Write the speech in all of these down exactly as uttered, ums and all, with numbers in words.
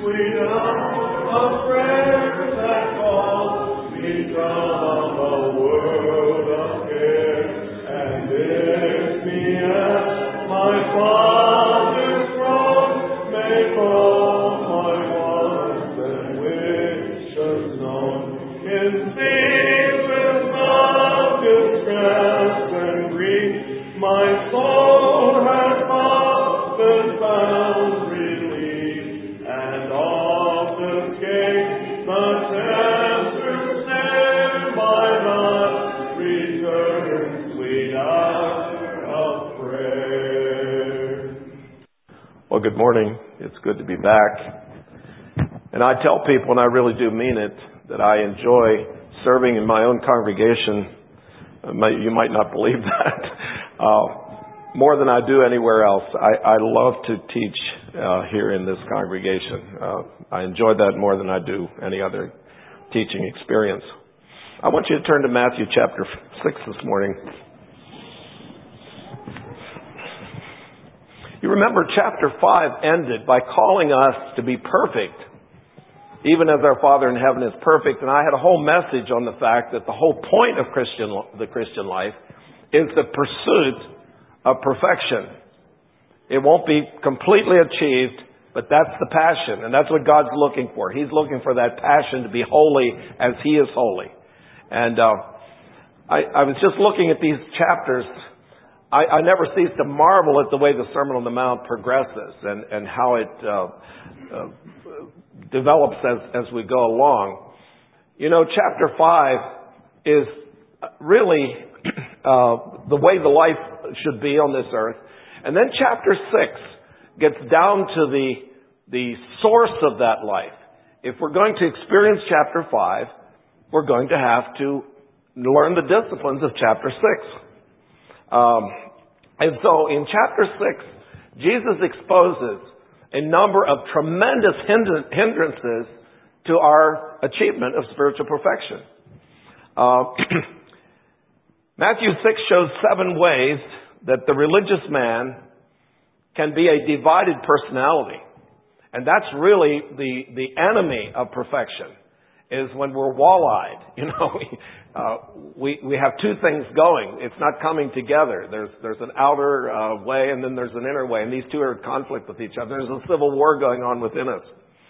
sweet hour of prayer that calls me from the world of care, and lifts me at my Father's throne, make all my wants and wishes known. In seasons of distress and grief, my soul has often found relief, and oft escaped the tempter's snare by thy return, sweet hour of prayer. Well, good morning. It's good to be back. And I tell people, and I really do mean it, that I enjoy serving in my own congregation. You might not believe that. Uh, more than I do anywhere else. I, I love to teach uh, here in this congregation. Uh, I enjoy that more than I do any other teaching experience. I want you to turn to Matthew chapter six this morning. You remember chapter five ended by calling us to be perfect, even as our Father in heaven is perfect. And I had a whole message on the fact that the whole point of Christian, the Christian life is the pursuit of perfection. It won't be completely achieved, but that's the passion, and that's what God's looking for. He's looking for that passion to be holy as He is holy. And uh, I, I was just looking at these chapters. I, I never cease to marvel at the way the Sermon on the Mount progresses and, and how it uh, uh, develops as, as we go along. You know, chapter five is really uh, the way the life should be on this earth. And then chapter six gets down to the, the source of that life. If we're going to experience chapter five, we're going to have to learn the disciplines of chapter six. Um, and so in chapter six, Jesus exposes a number of tremendous hindrances to our achievement of spiritual perfection. Uh, Matthew six shows seven ways that the religious man can be a divided personality. And that's really the, the enemy of perfection, is when we're wall-eyed. You know, we, uh, we, we have two things going. It's not coming together. There's, there's an outer uh, way and then there's an inner way, and these two are in conflict with each other. There's a civil war going on within us.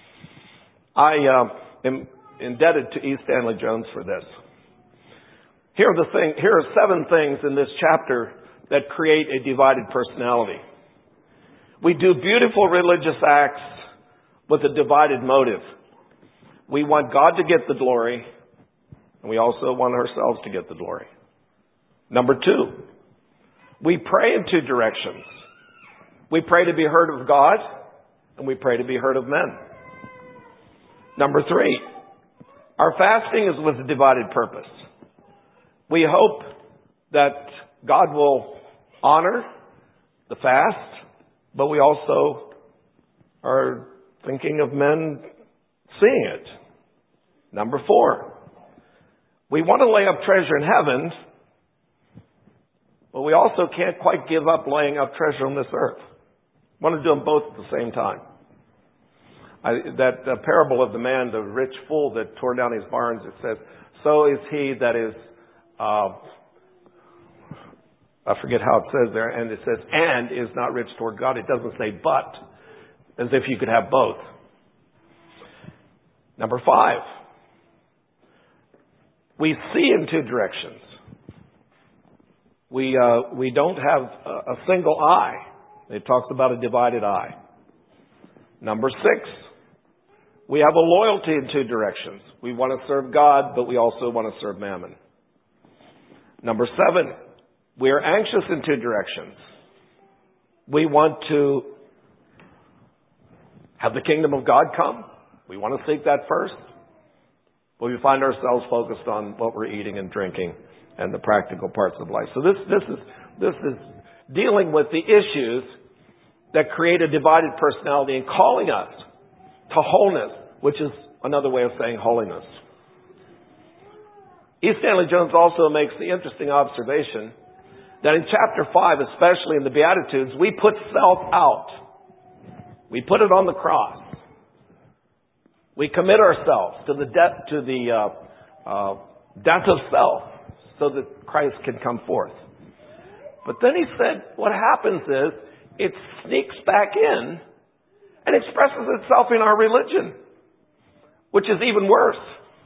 I uh, am indebted to E. Stanley Jones for this. Here are the thing, here are seven things in this chapter that create a divided personality. We do beautiful religious acts with a divided motive. We want God to get the glory, and we also want ourselves to get the glory. Number two, we pray in two directions. We pray to be heard of God, and we pray to be heard of men. Number three, our fasting is with a divided purpose. We hope that God will honor the fast, but we also are thinking of men seeing it. Number four, we want to lay up treasure in heaven, but we also can't quite give up laying up treasure on this earth. We want to do them both at the same time. I, that uh, parable of the man, the rich fool that tore down his barns, it says, so is he that is, uh, I forget how it says there, and it says, and is not rich toward God. It doesn't say but, as if you could have both. Number five, we see in two directions. We uh, we don't have a, a single eye. It talks about a divided eye. Number six, we have a loyalty in two directions. We want to serve God, but we also want to serve mammon. Number seven, we are anxious in two directions. We want to have the kingdom of God come. We want to seek that first. But we find ourselves focused on what we're eating and drinking and the practical parts of life. So this, this is, this is dealing with the issues that create a divided personality and calling us to wholeness, which is another way of saying holiness. E. Stanley Jones also makes the interesting observation that in chapter five, especially in the Beatitudes, we put self out. We put it on the cross. We commit ourselves to the death, to the uh, uh, death of self so that Christ can come forth. But then he said what happens is it sneaks back in and expresses itself in our religion, which is even worse.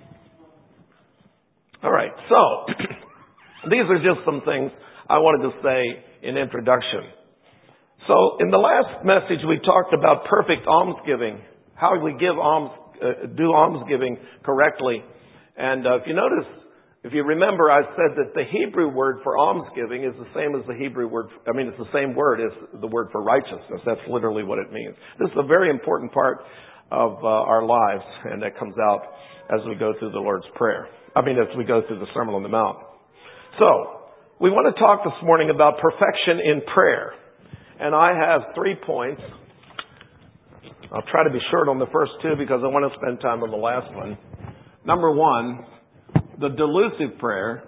All right, so these are just some things I wanted to say in introduction. So in the last message, we talked about perfect almsgiving, how we give alms, uh, do almsgiving correctly. And uh, if you notice, if you remember, I said that the Hebrew word for almsgiving is the same as the Hebrew word, I mean, it's the same word as the word for righteousness. That's literally what it means. This is a very important part of uh, our lives, and that comes out as we go through the Lord's Prayer. I mean, as we go through the Sermon on the Mount. So, we want to talk this morning about perfection in prayer. And I have three points. I'll try to be short on the first two because I want to spend time on the last one. Number one, the delusive prayer.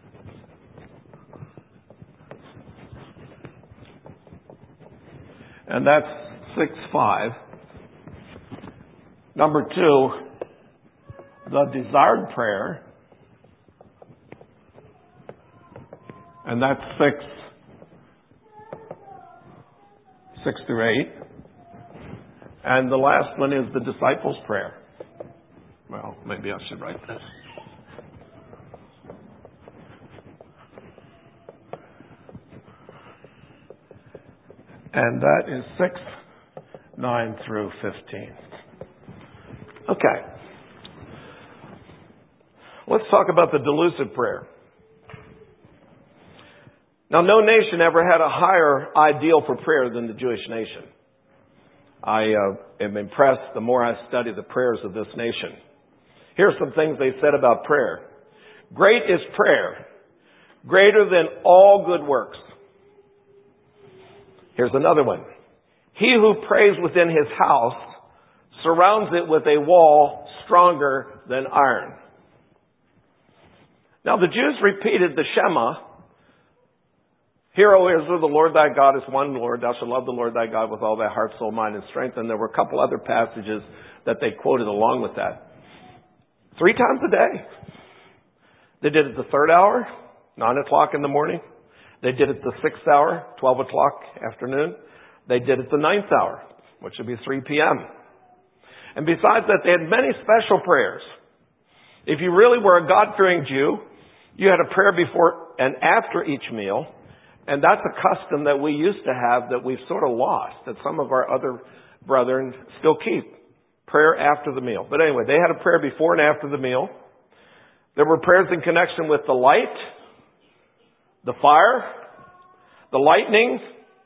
And that's six five. Number two, the desired prayer. And that's six, six through eight. And the last one is the disciples' prayer. Well, maybe I should write this. And that is six, nine through fifteen. Okay. Let's talk about the delusive prayer. Now, no nation ever had a higher ideal for prayer than the Jewish nation. I uh, am impressed the more I study the prayers of this nation. Here are some things they said about prayer. Great is prayer, greater than all good works. Here's another one. He who prays within his house surrounds it with a wall stronger than iron. Now, the Jews repeated the Shema. Hear, O Israel, the Lord thy God is one Lord. Thou shalt love the Lord thy God with all thy heart, soul, mind, and strength. And there were a couple other passages that they quoted along with that. Three times a day. They did it the third hour, nine o'clock in the morning. They did it the sixth hour, twelve o'clock afternoon. They did it the ninth hour, which would be three p.m. And besides that, they had many special prayers. If you really were a God-fearing Jew, you had a prayer before and after each meal. And that's a custom that we used to have that we've sort of lost, that some of our other brethren still keep. Prayer after the meal. But anyway, they had a prayer before and after the meal. There were prayers in connection with the light, the fire, the lightning,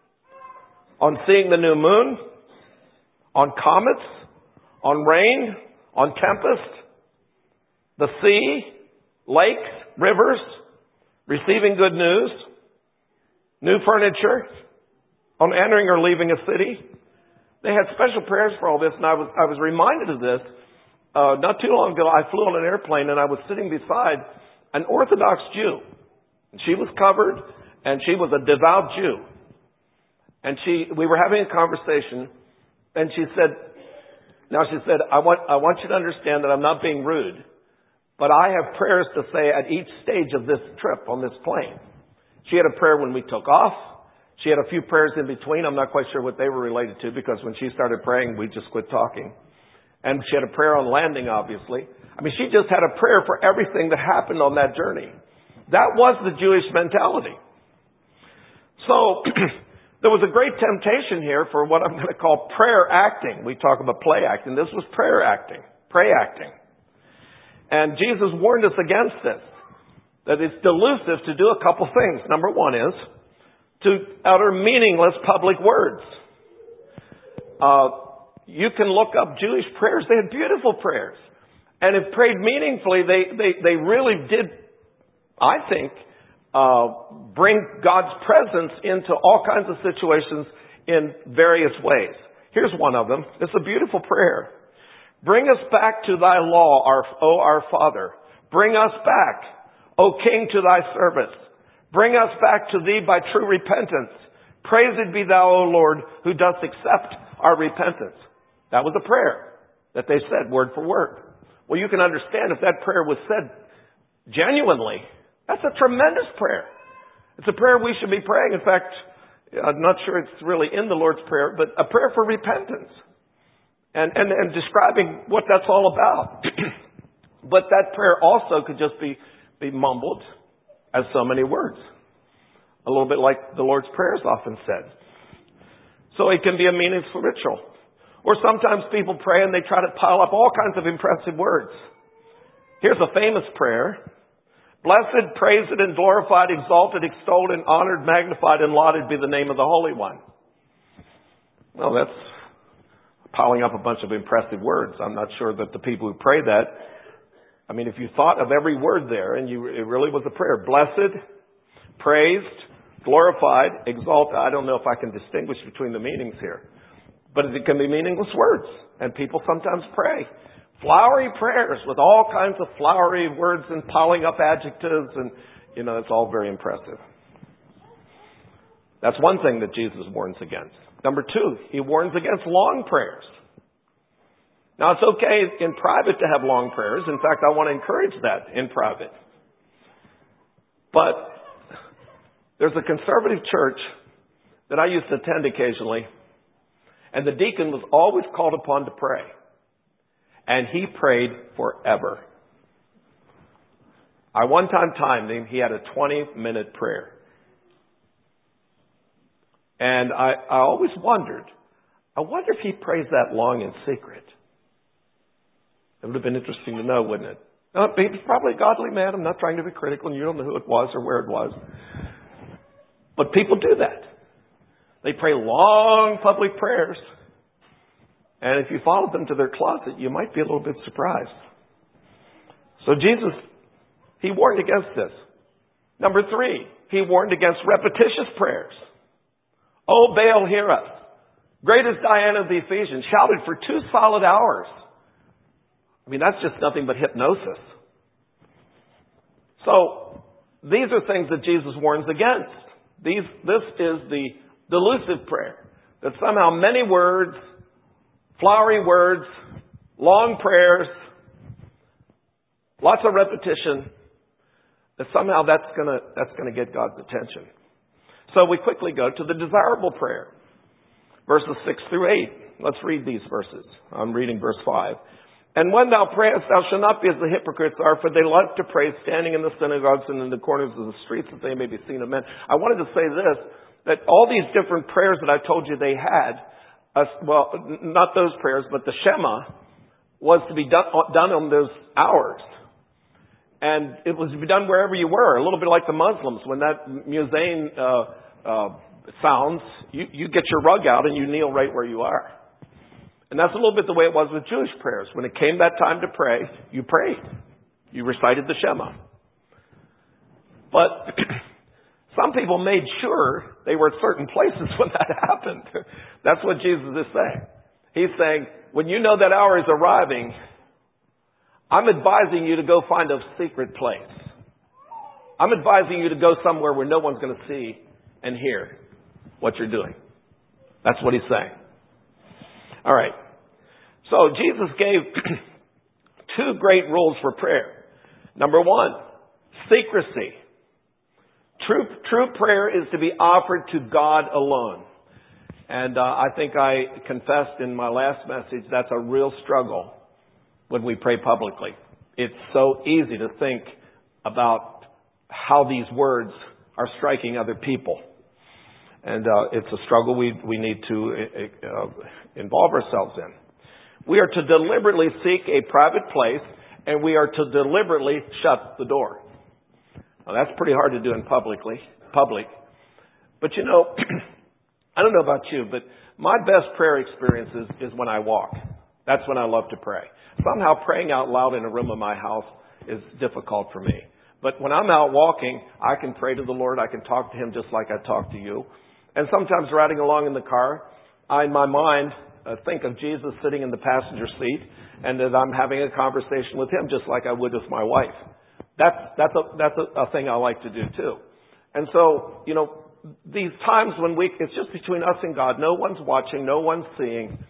on seeing the new moon, on comets, on rain, on tempest, the sea, lakes, rivers, receiving good news, new furniture, on entering or leaving a city. They had special prayers for all this, and I was I was reminded of this. Uh, not too long ago, I flew on an airplane, and I was sitting beside an Orthodox Jew. And she was covered, and she was a devout Jew. And she, we were having a conversation, and she said, now she said, I want I want you to understand that I'm not being rude, but I have prayers to say at each stage of this trip on this plane. She had a prayer when we took off. She had a few prayers in between. I'm not quite sure what they were related to because when she started praying, we just quit talking. And she had a prayer on landing, obviously. I mean, she just had a prayer for everything that happened on that journey. That was the Jewish mentality. So there was a great temptation here for what I'm going to call prayer acting. We talk about play acting. This was prayer acting, pray acting. And Jesus warned us against this. That it's delusive to do a couple things. Number one is to utter meaningless public words. Uh, you can look up Jewish prayers. They had beautiful prayers. And if prayed meaningfully, they, they, they really did, I think, uh, bring God's presence into all kinds of situations in various ways. Here's one of them. It's a beautiful prayer. Bring us back to thy law, our, O our Father. Bring us back, O King, to thy service. Bring us back to thee by true repentance. Praised be thou, O Lord, who dost accept our repentance. That was a prayer. that they said word for word. Well, you can understand if that prayer was said genuinely, that's a tremendous prayer. It's a prayer we should be praying. In fact, I'm not sure it's really in the Lord's Prayer, but a prayer for repentance. And, and, and describing what that's all about. But that prayer also could just be, be mumbled as so many words. A little bit like the Lord's Prayer is often said. So it can be a meaningful ritual. Or sometimes people pray and they try to pile up all kinds of impressive words. Here's a famous prayer. Blessed, praised, and glorified, exalted, extolled, and honored, magnified, and lauded be the name of the Holy One. Well, that's piling up a bunch of impressive words. I'm not sure that the people who pray that, I mean, if you thought of every word there and you, it really was a prayer. Blessed, praised, glorified, exalted. I don't know if I can distinguish between the meanings here. But it can be meaningless words. And people sometimes pray. Flowery prayers with all kinds of flowery words and piling up adjectives. And, you know, it's all very impressive. That's one thing that Jesus warns against. Number two, he warns against long prayers. Now, it's okay in private to have long prayers. In fact, I want to encourage that in private. But there's a conservative church that I used to attend occasionally, and the deacon was always called upon to pray. And he prayed forever. I one time timed him. He had a twenty-minute prayer. And I, I always wondered, I wonder if he prays that long in secret. It would have been interesting to know, wouldn't it? Uh, he's probably a godly man. I'm not trying to be critical, and you don't know who it was or where it was. But people do that. They pray long public prayers. And if you followed them to their closet, you might be a little bit surprised. So Jesus, he warned against this. Number three, he warned against repetitious prayers. Oh, Baal, hear us. Great as Diana of the Ephesians, shouted for two solid hours. I mean, that's just nothing but hypnosis. So, these are things that Jesus warns against. These, this is the delusive prayer. That somehow many words, flowery words, long prayers, lots of repetition, that somehow that's gonna, that's gonna get God's attention. So we quickly go to the desirable prayer. Verses six through eight. Let's read these verses. I'm reading verse five. And when thou prayest, thou shalt not be as the hypocrites are, for they love to pray standing in the synagogues and in the corners of the streets, that they may be seen of men. I wanted to say this, that all these different prayers that I told you they had, uh, well, not those prayers, but the Shema, was to be done, done on those hours. And it was to be done wherever you were, a little bit like the Muslims. When that muezzin uh, uh, sounds, you, you get your rug out and you kneel right where you are. And that's a little bit the way it was with Jewish prayers. When it came that time to pray, you prayed. You recited the Shema. But some people made sure they were at certain places when that happened. That's what Jesus is saying. He's saying, when you know that hour is arriving, I'm advising you to go find a secret place. I'm advising you to go somewhere where no one's going to see and hear what you're doing. That's what he's saying. All right. So Jesus gave two great rules for prayer. Number one, secrecy. True, true prayer is to be offered to God alone. And uh, I think I confessed in my last message that's a real struggle when we pray publicly. It's so easy to think about how these words are striking other people. And uh, it's a struggle we, we need to uh, involve ourselves in. We are to deliberately seek a private place, and we are to deliberately shut the door. Now, that's pretty hard to do in publicly, public. But you know, I don't know about you, but my best prayer experience is, is when I walk. That's when I love to pray. Somehow praying out loud in a room of my house is difficult for me. But when I'm out walking, I can pray to the Lord. I can talk to Him just like I talk to you. And sometimes riding along in the car, I, in my mind, uh, think of Jesus sitting in the passenger seat and that I'm having a conversation with Him just like I would with my wife. That's, that's, a, that's a, a thing I like to do too. And so, you know, these times when we, it's just between us and God. No one's watching. No one's seeing.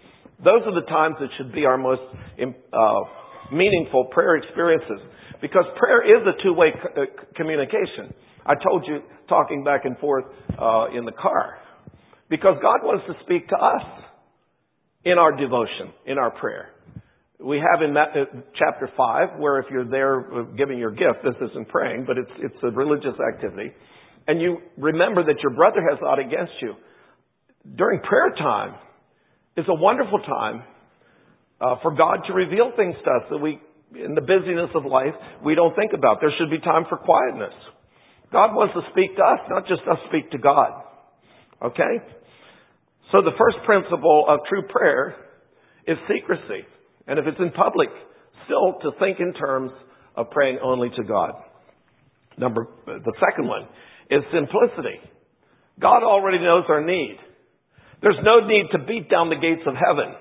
Those are the times that should be our most uh, meaningful prayer experiences. Because prayer is a two-way co- uh, communication. I told you, talking back and forth uh, in the car. Because God wants to speak to us in our devotion, in our prayer. We have in chapter five, where if you're there giving your gift, this isn't praying, but it's it's a religious activity. And you remember that your brother has aught against you. During prayer time is a wonderful time uh, for God to reveal things to us that we, in the busyness of life, we don't think about. There should be time for quietness. God wants to speak to us, not just us speak to God. Okay? So the first principle of true prayer is secrecy. And if it's in public, still to think in terms of praying only to God. Number, the second one is simplicity. God already knows our need. There's no need to beat down the gates of heaven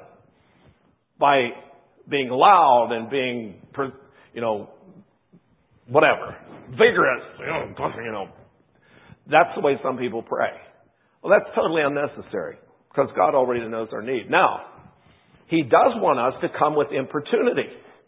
by being loud and being, you know, whatever, vigorous, you know, you know. That's the way some people pray. Well, that's totally unnecessary because God already knows our need. Now, He does want us to come with importunity.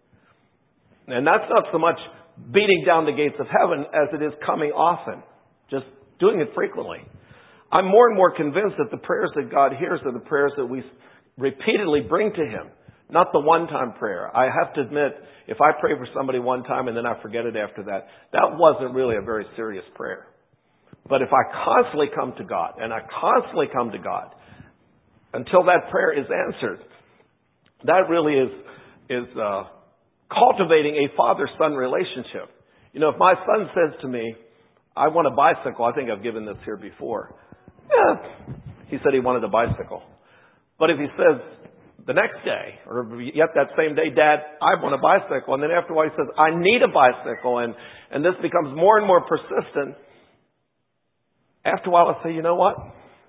And that's not so much beating down the gates of heaven as it is coming often, just doing it frequently. I'm more and more convinced that the prayers that God hears are the prayers that we repeatedly bring to Him, not the one-time prayer. I have to admit, if I pray for somebody one time and then I forget it after that, that wasn't really a very serious prayer. But if I constantly come to God, and I constantly come to God, until that prayer is answered, that really is is uh, cultivating a father-son relationship. You know, if my son says to me, I want a bicycle, I think I've given this here before. Yeah, he said he wanted a bicycle. But if he says the next day, or yet that same day, Dad, I want a bicycle, and then after a while he says, I need a bicycle, and, and this becomes more and more persistent, after a while I say, you know what?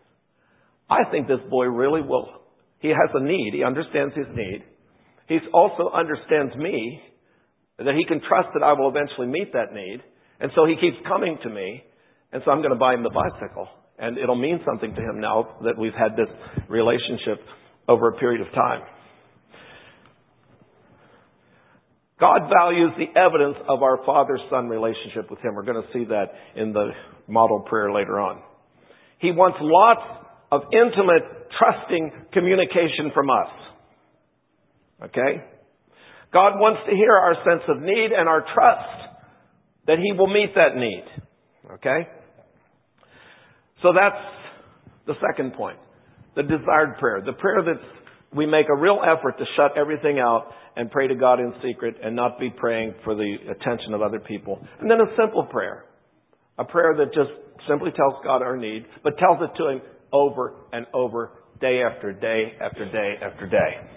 I think this boy really will. He has a need. He understands his need. He also understands me, that he can trust that I will eventually meet that need. And so he keeps coming to me. And so I'm going to buy him the bicycle. And it'll mean something to him now that we've had this relationship over a period of time. God values the evidence of our father-son relationship with Him. We're going to see that in the model prayer later on. He wants lots of intimate, trusting communication from us. Okay? God wants to hear our sense of need and our trust that He will meet that need. Okay? So that's the second point. The desired prayer. The prayer that we make a real effort to shut everything out and pray to God in secret and not be praying for the attention of other people. And then a simple prayer. A prayer that just simply tells God our need, but tells it to Him over and over, day after day after day after day.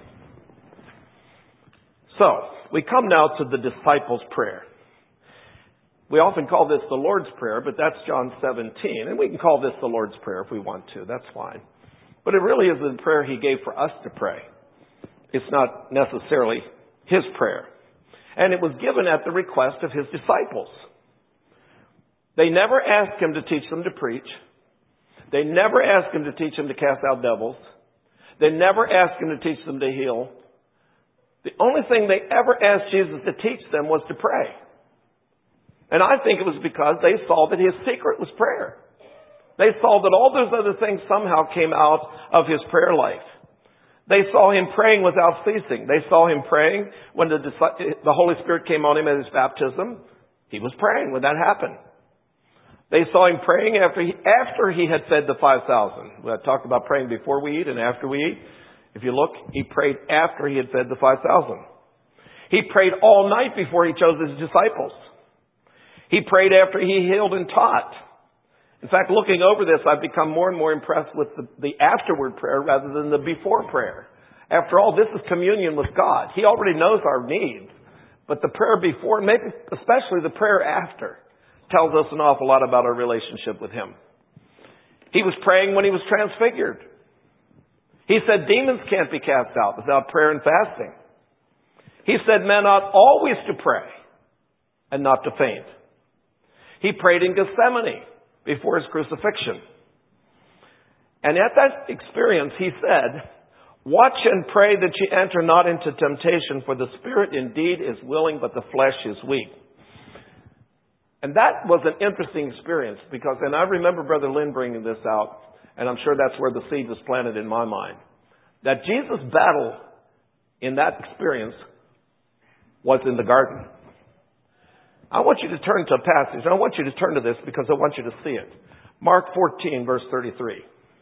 So, we come now to the disciples' prayer. We often call this the Lord's Prayer, but that's John seventeen. And we can call this the Lord's Prayer if we want to. That's fine. But it really is the prayer He gave for us to pray. It's not necessarily His prayer. And it was given at the request of His disciples. They never asked Him to teach them to preach. They never asked Him to teach them to cast out devils. They never asked Him to teach them to heal. The only thing they ever asked Jesus to teach them was to pray. And I think it was because they saw that His secret was prayer. They saw that all those other things somehow came out of His prayer life. They saw Him praying without ceasing. They saw Him praying when the, the Holy Spirit came on Him at His baptism. He was praying when that happened. They saw Him praying after he, after he had fed the five thousand. We talked about praying before we eat and after we eat. If you look, He prayed after He had fed the five thousand. He prayed all night before He chose His disciples. He prayed after He healed and taught. In fact, looking over this, I've become more and more impressed with the, the afterward prayer rather than the before prayer. After all, this is communion with God. He already knows our needs. But the prayer before, maybe especially the prayer after, tells us an awful lot about our relationship with Him. He was praying when He was transfigured. He said demons can't be cast out without prayer and fasting. He said men ought always to pray and not to faint. He prayed in Gethsemane before His crucifixion. And at that experience, He said, Watch and pray that ye enter not into temptation, for the spirit indeed is willing, but the flesh is weak. And that was an interesting experience because, and I remember Brother Lynn bringing this out, and I'm sure that's where the seed was planted in my mind, that Jesus' battle in that experience was in the garden. I want you to turn to a passage. I want you to turn to this because I want you to see it. Mark fourteen, verse thirty-three.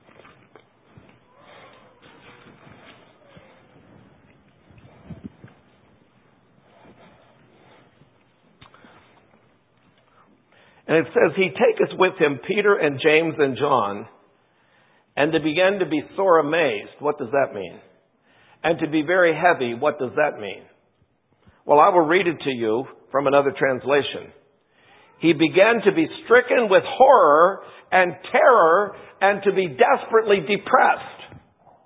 And it says, he taketh with him Peter and James and John, and they began to be sore amazed. What does that mean? And to be very heavy. What does that mean? Well, I will read it to you from another translation. He began to be stricken with horror and terror and to be desperately depressed.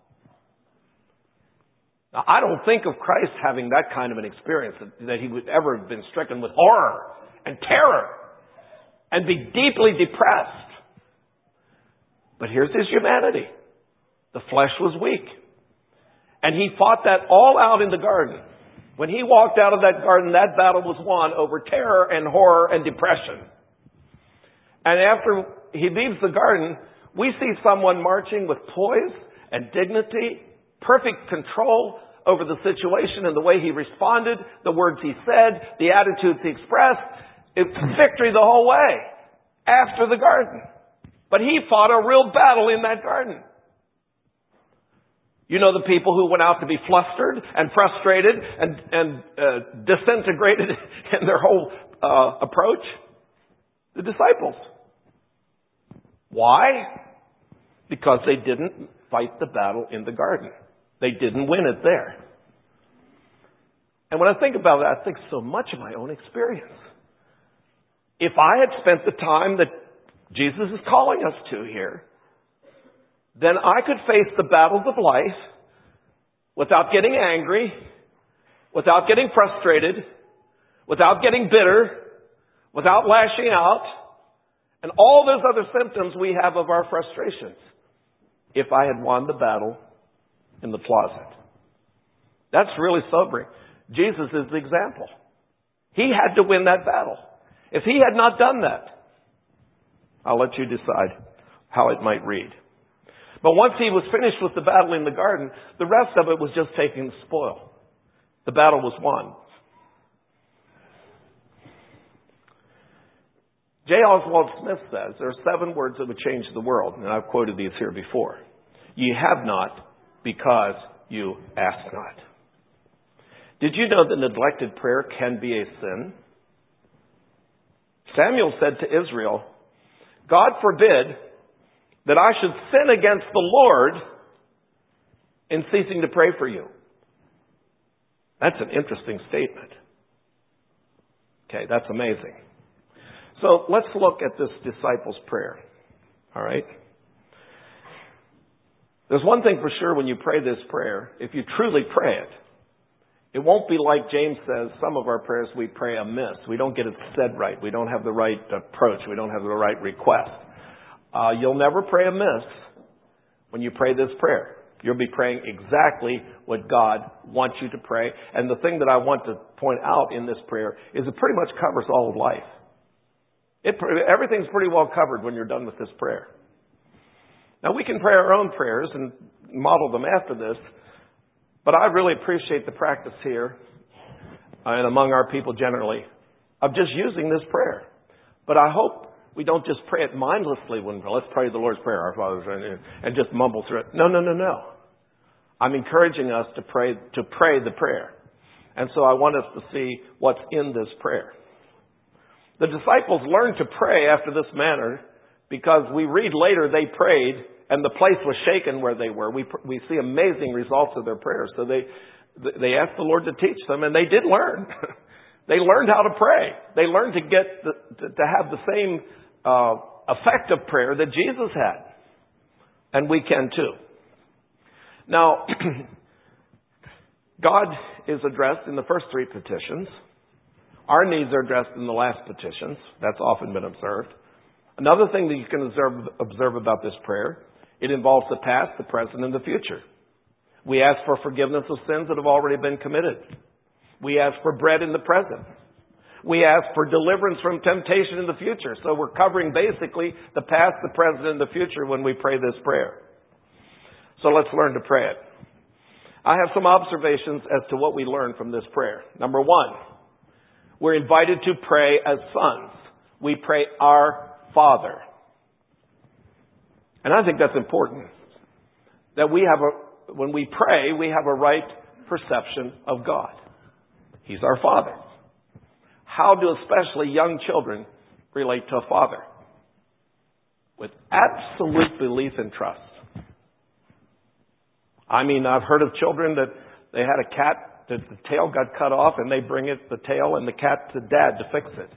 Now, I don't think of Christ having that kind of an experience, that, that he would ever have been stricken with horror and terror and be deeply depressed. But here's his humanity. The flesh was weak. And he fought that all out in the garden. When he walked out of that garden, that battle was won over terror and horror and depression. And after he leaves the garden, we see someone marching with poise and dignity, perfect control over the situation and the way he responded, the words he said, the attitudes he expressed. It's victory the whole way after the garden. But he fought a real battle in that garden. You know the people who went out to be flustered and frustrated and, and uh, disintegrated in their whole uh, approach? The disciples. Why? Because they didn't fight the battle in the garden. They didn't win it there. And when I think about it, I think so much of my own experience. If I had spent the time that Jesus is calling us to here, then I could face the battles of life without getting angry, without getting frustrated, without getting bitter, without lashing out, and all those other symptoms we have of our frustrations, if I had won the battle in the closet. That's really sobering. Jesus is the example. He had to win that battle. If he had not done that, I'll let you decide how it might read. But once he was finished with the battle in the garden, the rest of it was just taking the spoil. The battle was won. J. Oswald Smith says there are seven words that would change the world, and I've quoted these here before. Ye have not because you ask not. Did you know that neglected prayer can be a sin? Samuel said to Israel, God forbid that I should sin against the Lord in ceasing to pray for you. That's an interesting statement. Okay, that's amazing. So let's look at this disciples' prayer. All right? There's one thing for sure when you pray this prayer, if you truly pray it, it won't be like James says, some of our prayers we pray amiss. We don't get it said right. We don't have the right approach. We don't have the right request. Uh, you'll never pray amiss when you pray this prayer. You'll be praying exactly what God wants you to pray. And the thing that I want to point out in this prayer is it pretty much covers all of life. It, everything's pretty well covered when you're done with this prayer. Now, we can pray our own prayers and model them after this, but I really appreciate the practice here and among our people generally of just using this prayer. But I hope we don't just pray it mindlessly when let's pray the Lord's Prayer, our Father, and just mumble through it. No, no, no, no. I'm encouraging us to pray to pray the prayer. And so I want us to see what's in this prayer. The disciples learned to pray after this manner because we read later they prayed and the place was shaken where they were. We we see amazing results of their prayers. So they they asked the Lord to teach them, and they did learn. They learned how to pray. They learned to get the, to, to have the same uh, effect of prayer that Jesus had, and we can too. Now, God is addressed in the first three petitions. Our needs are addressed in the last petitions. That's often been observed. Another thing that you can observe, observe about this prayer, it involves the past, the present, and the future. We ask for forgiveness of sins that have already been committed. We ask for bread in the present. We ask for deliverance from temptation in the future. So we're covering basically the past, the present, and the future when we pray this prayer. So let's learn to pray it. I have some observations as to what we learn from this prayer. Number one, we're invited to pray as sons. We pray our Father. And I think that's important. That we have a, when we pray, we have a right perception of God. He's our Father. How do especially young children relate to a father? With absolute belief and trust. I mean, I've heard of children that they had a cat that the tail got cut off and they bring it, the tail and the cat to dad to fix it.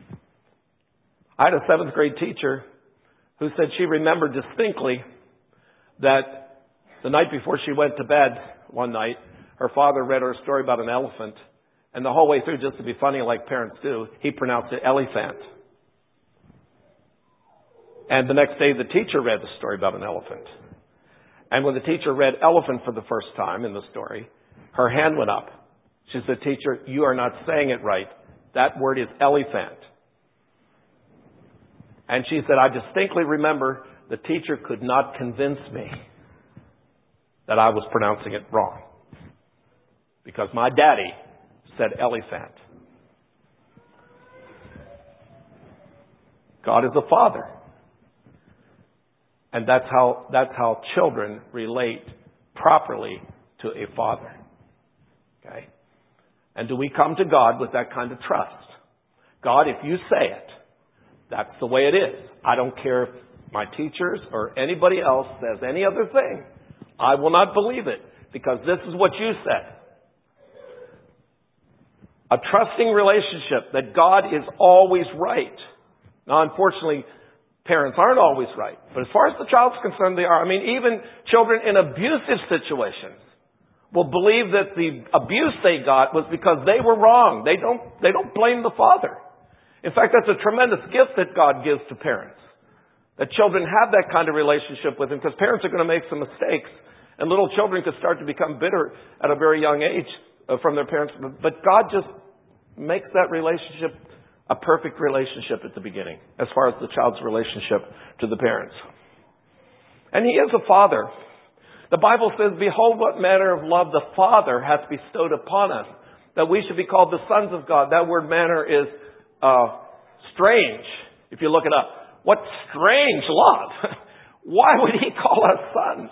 I had a seventh grade teacher who said she remembered distinctly that the night before she went to bed one night, her father read her a story about an elephant. And the whole way through, just to be funny like parents do, he pronounced it elephant. And the next day, the teacher read the story about an elephant. And when the teacher read elephant for the first time in the story, her hand went up. She said, "Teacher, you are not saying it right. That word is elephant." And she said, "I distinctly remember the teacher could not convince me that I was pronouncing it wrong. Because my daddy said elephant." God is a father. And that's how, that's how children relate properly to a father. Okay? And do we come to God with that kind of trust? God, if you say it, that's the way it is. I don't care if my teachers or anybody else says any other thing. I will not believe it because this is what you said. A trusting relationship that God is always right. Now, unfortunately, parents aren't always right. But as far as the child's concerned, they are. I mean, even children in abusive situations will believe that the abuse they got was because they were wrong. They don't, they don't blame the father. In fact, that's a tremendous gift that God gives to parents. That children have that kind of relationship with Him because parents are going to make some mistakes. And little children could start to become bitter at a very young age from their parents. But God just makes that relationship a perfect relationship at the beginning as far as the child's relationship to the parents. And He is a father. The Bible says, "Behold what manner of love the Father hath bestowed upon us, that we should be called the sons of God." That word manner is uh, strange, if you look it up. What strange love. Why would He call us sons?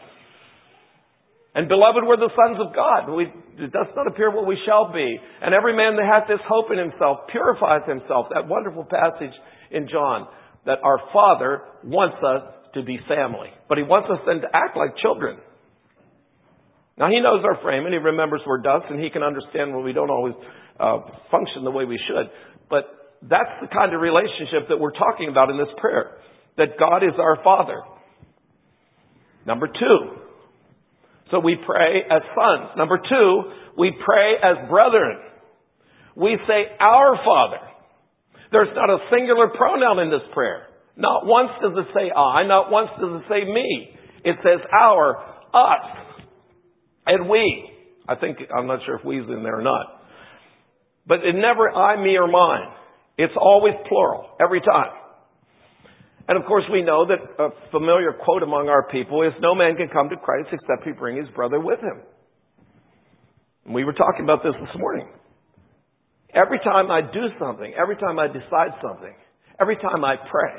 And beloved, we're the sons of God. We, it does not appear what we shall be. And every man that hath this hope in himself purifies himself. That wonderful passage in John, that our Father wants us to be family. But He wants us then to act like children. Now, He knows our frame and He remembers we're dust and He can understand when we don't always uh, function the way we should. But that's the kind of relationship that we're talking about in this prayer. That God is our Father. Number two. So we pray as sons. Number two, we pray as brethren. We say, "Our Father." There's not a singular pronoun in this prayer. Not once does it say I. Not once does it say me. It says our, us, and we. I think, I'm not sure if we's in there or not. But it never I, me, or mine. It's always plural, every time. And of course we know that a familiar quote among our people is, "No man can come to Christ except he bring his brother with him." And we were talking about this this morning. Every time I do something, every time I decide something, every time I pray,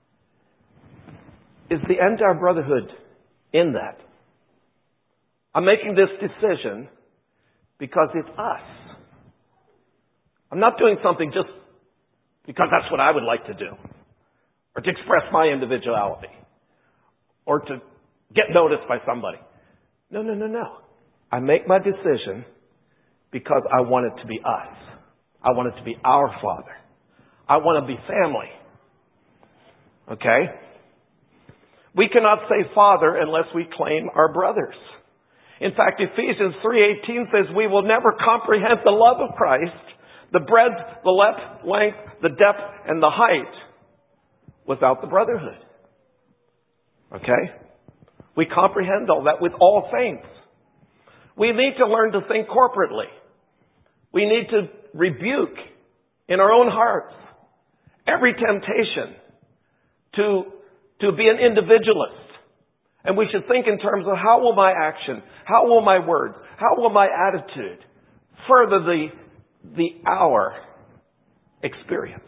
is the entire brotherhood in that. I'm making this decision because it's us. I'm not doing something just because that's what I would like to do. Or to express my individuality. Or to get noticed by somebody. No, no, no, no. I make my decision because I want it to be us. I want it to be our Father. I want to be family. Okay? We cannot say Father unless we claim our brothers. In fact, Ephesians three eighteen says we will never comprehend the love of Christ, the breadth, the length, length, the depth, and the height without the brotherhood. Okay? We comprehend all that with all saints. We need to learn to think corporately. We need to rebuke in our own hearts every temptation to, to be an individualist. And we should think in terms of how will my action, how will my words, how will my attitude further the, the our experience.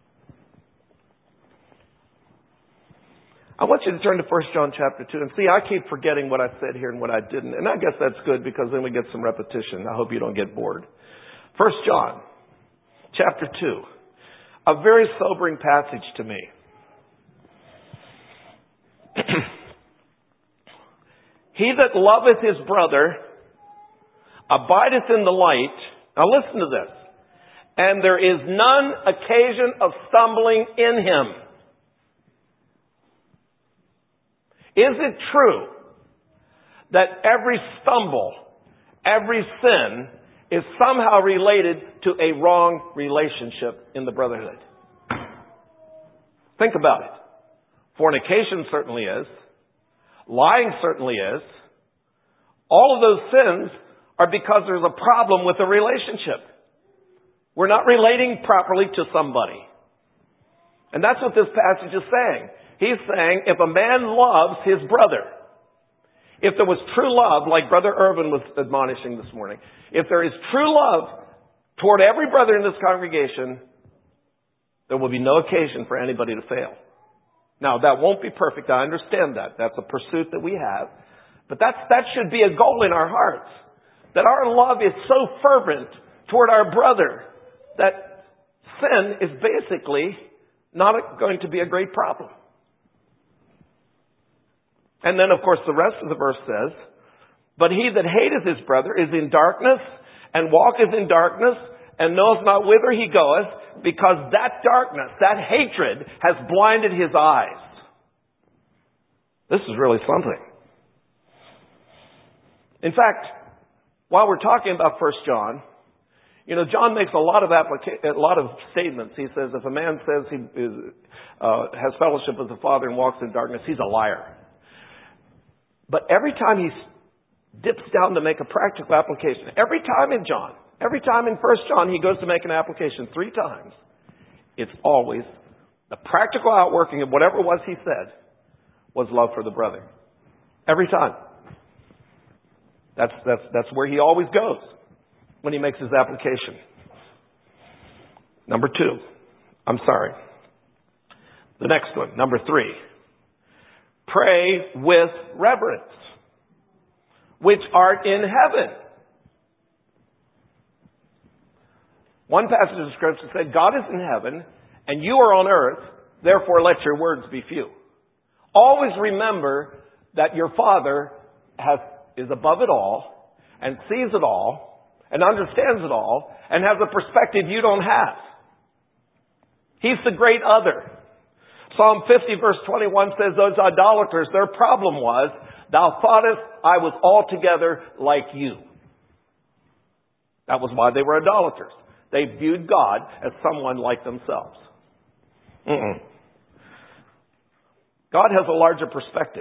I want you to turn to First John chapter two. And see, I keep forgetting what I said here and what I didn't. And I guess that's good because then we get some repetition. I hope you don't get bored. First John chapter two. A very sobering passage to me. He that loveth his brother abideth in the light. Now listen to this. And there is none occasion of stumbling in him. Is it true that every stumble, every sin is somehow related to a wrong relationship in the brotherhood? Think about it. Fornication certainly is. Lying certainly is. All of those sins are because there's a problem with the relationship. We're not relating properly to somebody. And that's what this passage is saying. He's saying if a man loves his brother, if there was true love, like Brother Irvin was admonishing this morning, if there is true love toward every brother in this congregation, there will be no occasion for anybody to fail. Now, that won't be perfect. I understand that. That's a pursuit that we have. But that's, that should be a goal in our hearts. That our love is so fervent toward our brother that sin is basically not going to be a great problem. And then, of course, the rest of the verse says, but he that hateth his brother is in darkness, and walketh in darkness, and knoweth not whither he goeth, because that darkness, that hatred, has blinded his eyes. This is really something. In fact, while we're talking about First John, you know, John makes a lot of applica- a lot of statements. He says, if a man says he is, uh, has fellowship with the Father and walks in darkness, he's a liar. But every time he dips down to make a practical application, every time in John, every time in First John he goes to make an application three times, it's always the practical outworking of whatever it was he said was love for the brother. Every time. That's, that's, that's where he always goes when he makes his application. Number two. I'm sorry. The next one. Number three. Pray with reverence, which art in heaven. One passage of Scripture said, God is in heaven, and you are on earth, therefore let your words be few. Always remember that your Father has, is above it all, and sees it all, and understands it all, and has a perspective you don't have. He's the great other. Psalm fifty verse twenty-one says those idolaters, their problem was, thou thoughtest I was altogether like you. That was why they were idolaters. They viewed God as someone like themselves. Mm-mm. God has a larger perspective.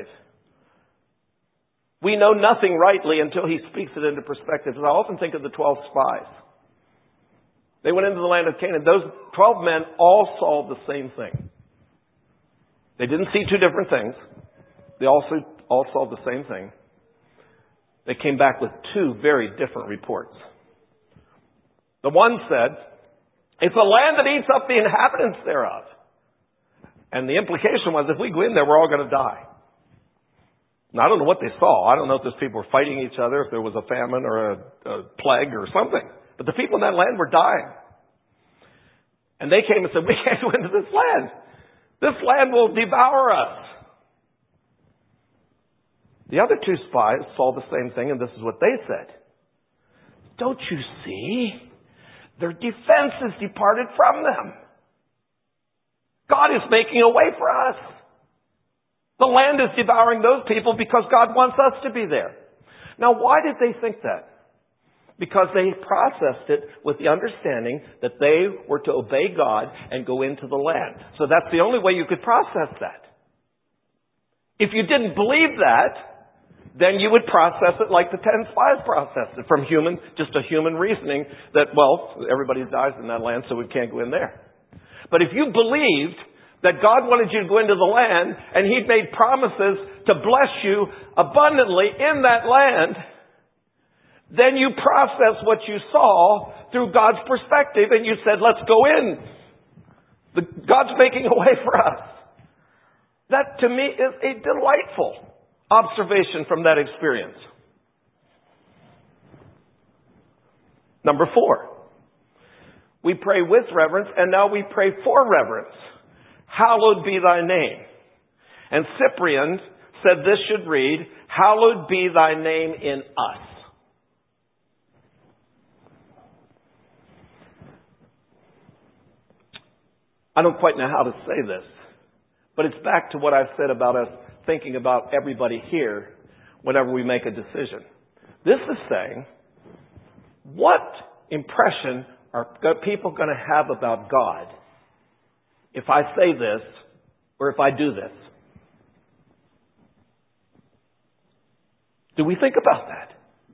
We know nothing rightly until He speaks it into perspective. And I often think of the twelve spies. They went into the land of Canaan. Those twelve men all saw the same thing. They didn't see two different things. They also all saw the same thing. They came back with two very different reports. The one said, it's a land that eats up the inhabitants thereof. And the implication was, if we go in there, we're all going to die. Now, I don't know what they saw. I don't know if those people were fighting each other, if there was a famine or a, a plague or something. But the people in that land were dying. And they came and said, we can't go into this land. This land will devour us. The other two spies saw the same thing, and this is what they said. Don't you see? Their defense is departed from them. God is making a way for us. The land is devouring those people because God wants us to be there. Now, why did they think that? Because they processed it with the understanding that they were to obey God and go into the land. So that's the only way you could process that. If you didn't believe that, then you would process it like the ten spies processed it, from human, just a human reasoning that, well, everybody dies in that land, so we can't go in there. But if you believed that God wanted you to go into the land and He'd made promises to bless you abundantly in that land, then you process what you saw through God's perspective and you said, let's go in. The, God's making a way for us. That to me is a delightful observation from that experience. Number four, we pray with reverence and now we pray for reverence. Hallowed be thy name. And Cyprian said this should read, hallowed be thy name in us. I don't quite know how to say this, but it's back to what I've said about us thinking about everybody here whenever we make a decision. This is saying, what impression are people going to have about God if I say this or if I do this? Do we think about that?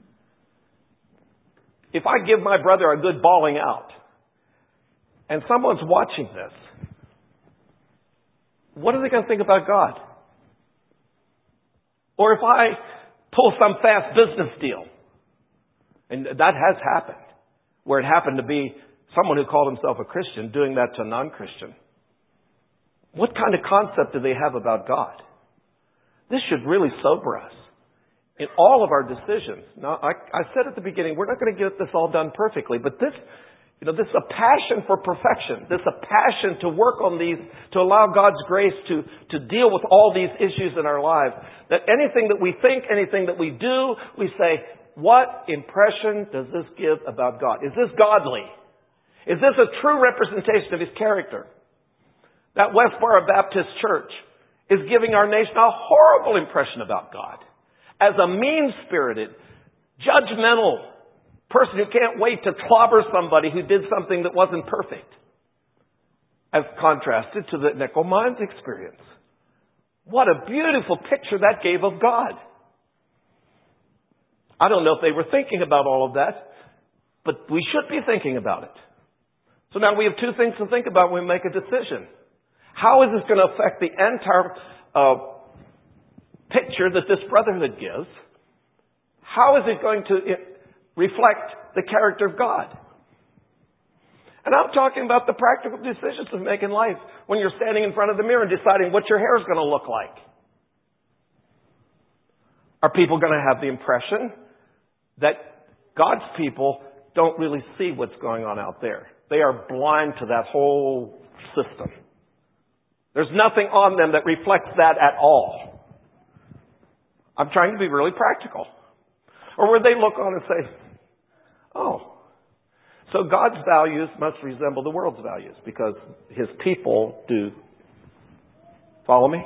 If I give my brother a good bawling out and someone's watching this, what are they going to think about God? Or if I pull some fast business deal, and that has happened, where it happened to be someone who called himself a Christian doing that to a non-Christian, what kind of concept do they have about God? This should really sober us in all of our decisions. Now, I, I said at the beginning, we're not going to get this all done perfectly, but this, you know, this is a passion for perfection. This is a passion to work on these, to allow God's grace to, to deal with all these issues in our lives. That anything that we think, anything that we do, we say, what impression does this give about God? Is this godly? Is this a true representation of His character? That Westboro Baptist Church is giving our nation a horrible impression about God as a mean-spirited, judgmental person who can't wait to clobber somebody who did something that wasn't perfect, as contrasted to the Nickel Mines experience. What a beautiful picture that gave of God. I don't know if they were thinking about all of that, but we should be thinking about it. So now we have two things to think about when we make a decision. How is this going to affect the entire uh, picture that this brotherhood gives? How is it going to reflect the character of God? And I'm talking about the practical decisions to make in life when you're standing in front of the mirror and deciding what your hair is going to look like. Are people going to have the impression that God's people don't really see what's going on out there? They are blind to that whole system. There's nothing on them that reflects that at all. I'm trying to be really practical. Or where they look on and say, oh, so God's values must resemble the world's values because His people do. Follow me?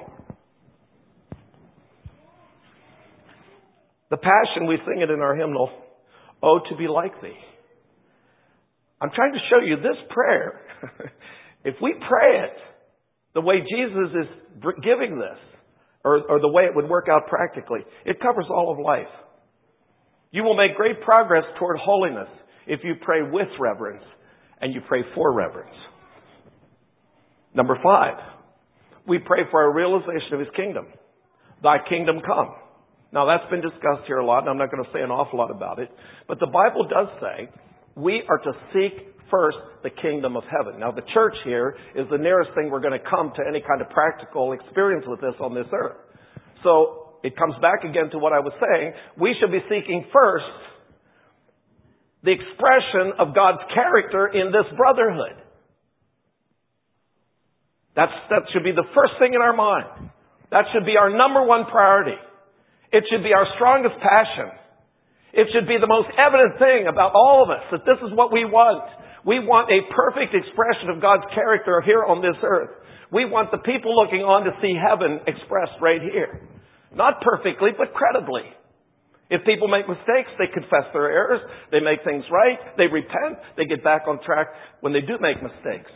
The Passion, we sing it in our hymnal, oh, to be like Thee. I'm trying to show you this prayer. If we pray it the way Jesus is giving this, or, or the way it would work out practically, it covers all of life. You will make great progress toward holiness if you pray with reverence and you pray for reverence. Number five, we pray for a realization of His kingdom. Thy kingdom come. Now that's been discussed here a lot, and I'm not going to say an awful lot about it. But the Bible does say we are to seek first the kingdom of heaven. Now the church here is the nearest thing we're going to come to any kind of practical experience with this on this earth. So it comes back again to what I was saying. We should be seeking first the expression of God's character in this brotherhood. That's, that should be the first thing in our mind. That should be our number one priority. It should be our strongest passion. It should be the most evident thing about all of us, that this is what we want. We want a perfect expression of God's character here on this earth. We want the people looking on to see heaven expressed right here. Not perfectly, but credibly. If people make mistakes, they confess their errors, they make things right, they repent, they get back on track when they do make mistakes.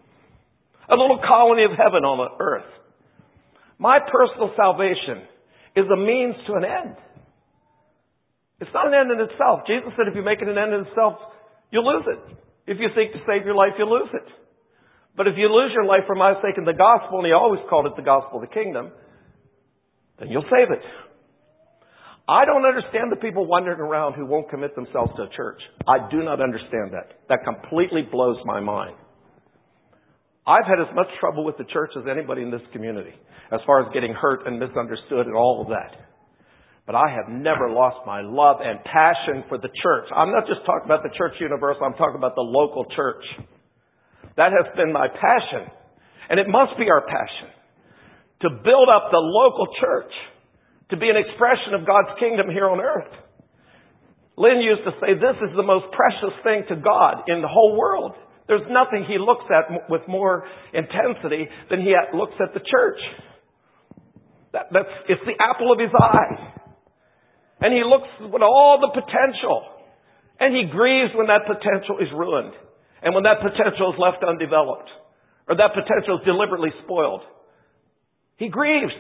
A little colony of heaven on the earth. My personal salvation is a means to an end. It's not an end in itself. Jesus said if you make it an end in itself, you'll lose it. If you seek to save your life, you'll lose it. But if you lose your life for my sake in the gospel, and he always called it the gospel of the kingdom, then you'll save it. I don't understand the people wandering around who won't commit themselves to a church. I do not understand that. That completely blows my mind. I've had as much trouble with the church as anybody in this community, as far as getting hurt and misunderstood and all of that. But I have never lost my love and passion for the church. I'm not just talking about the church universal. I'm talking about the local church. That has been my passion. And it must be our passion to build up the local church, to be an expression of God's kingdom here on earth. Lynn used to say, this is the most precious thing to God in the whole world. There's nothing he looks at with more intensity than he looks at the church. That, that's, it's the apple of his eye. And he looks with all the potential. And he grieves when that potential is ruined. And when that potential is left undeveloped. Or that potential is deliberately spoiled. He grieves.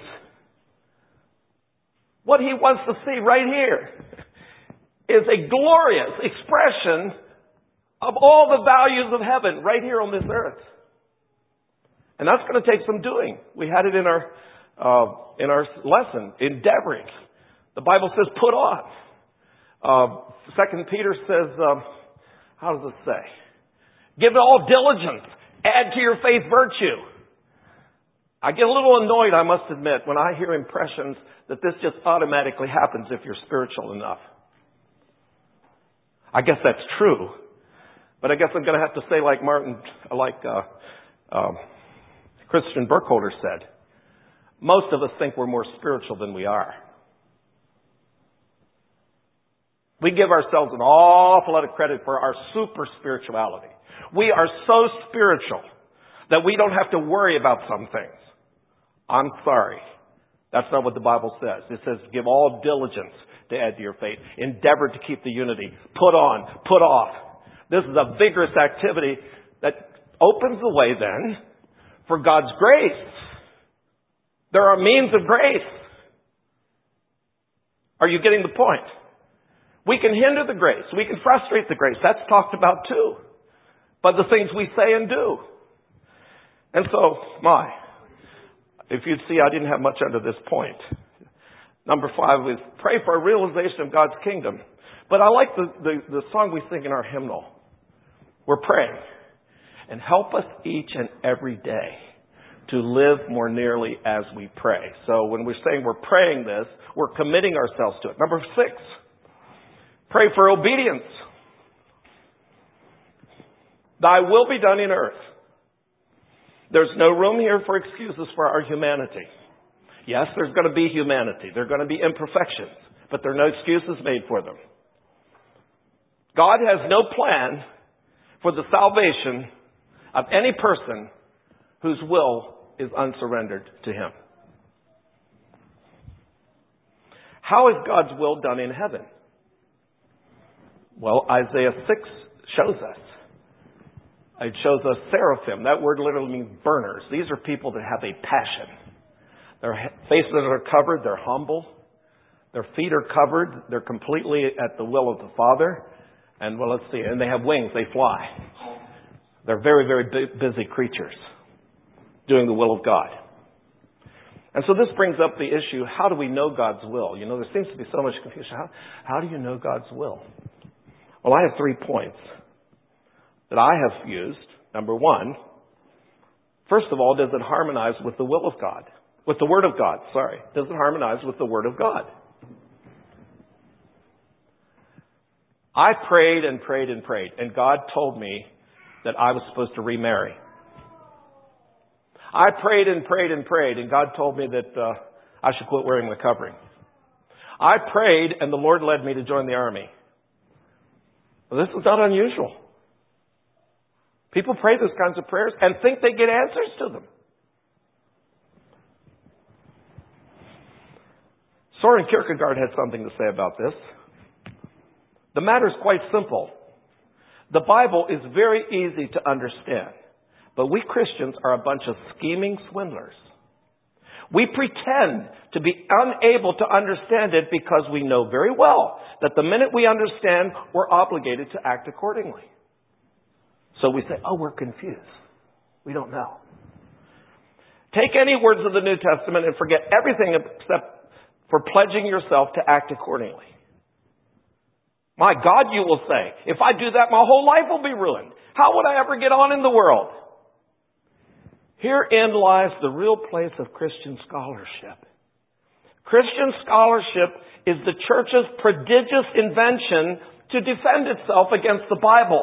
What he wants to see right here is a glorious expression of all the values of heaven right here on this earth. And that's going to take some doing. We had it in our uh, in our lesson, endeavoring. The Bible says put on. Uh, Second Peter says, um, how does it say? Give it all diligence. Add to your faith virtue. I get a little annoyed, I must admit, when I hear impressions that this just automatically happens if you're spiritual enough. I guess that's true. But I guess I'm going to have to say like Martin, like uh, uh, Christian Burkholder said, most of us think we're more spiritual than we are. We give ourselves an awful lot of credit for our super spirituality. We are so spiritual that we don't have to worry about some things. I'm sorry. That's not what the Bible says. It says give all diligence to add to your faith. Endeavor to keep the unity. Put on, put off. This is a vigorous activity that opens the way then for God's grace. There are means of grace. Are you getting the point? We can hinder the grace. We can frustrate the grace. That's talked about too. But the things we say and do. And so, my, if you'd see, I didn't have much under this point. Number five was pray for a realization of God's kingdom. But I like the, the, the song we sing in our hymnal. We're praying. And help us each and every day to live more nearly as we pray. So when we're saying we're praying this, we're committing ourselves to it. Number six, pray for obedience. Thy will be done in earth. There's no room here for excuses for our humanity. Yes, there's going to be humanity. There are going to be imperfections, but there are no excuses made for them. God has no plan for the salvation of any person whose will is unsurrendered to Him. How is God's will done in heaven? Well, Isaiah six shows us. It shows us seraphim. That word literally means burners. These are people that have a passion. Their faces are covered. They're humble. Their feet are covered. They're completely at the will of the Father. And well, let's see. And they have wings. They fly. They're very, very busy creatures doing the will of God. And so this brings up the issue, how do we know God's will? You know, there seems to be so much confusion. How, how do you know God's will? Well, I have three points that I have used. Number one, first of all, does it harmonize with the will of God? With the Word of God, sorry. Does it harmonize with the Word of God? I prayed and prayed and prayed, and God told me that I was supposed to remarry. I prayed and prayed and prayed, and God told me that uh, I should quit wearing the covering. I prayed, and the Lord led me to join the army. Well, this is not unusual. People pray those kinds of prayers and think they get answers to them. Soren Kierkegaard had something to say about this. The matter is quite simple. The Bible is very easy to understand, but we Christians are a bunch of scheming swindlers. We pretend to be unable to understand it because we know very well that the minute we understand, we're obligated to act accordingly. So we say, oh, we're confused. We don't know. Take any words of the New Testament and forget everything except for pledging yourself to act accordingly. My God, you will say, if I do that, my whole life will be ruined. How would I ever get on in the world? Herein lies the real place of Christian scholarship. Christian scholarship is the church's prodigious invention to defend itself against the Bible.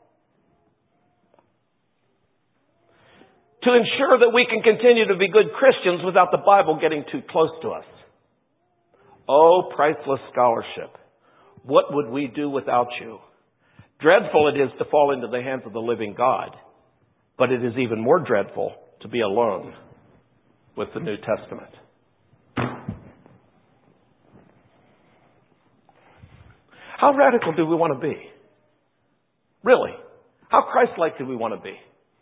To ensure that we can continue to be good Christians without the Bible getting too close to us. Oh, priceless scholarship. What would we do without you? Dreadful it is to fall into the hands of the living God. But it is even more dreadful to be alone with the New Testament. How radical do we want to be? Really? How Christ-like do we want to be?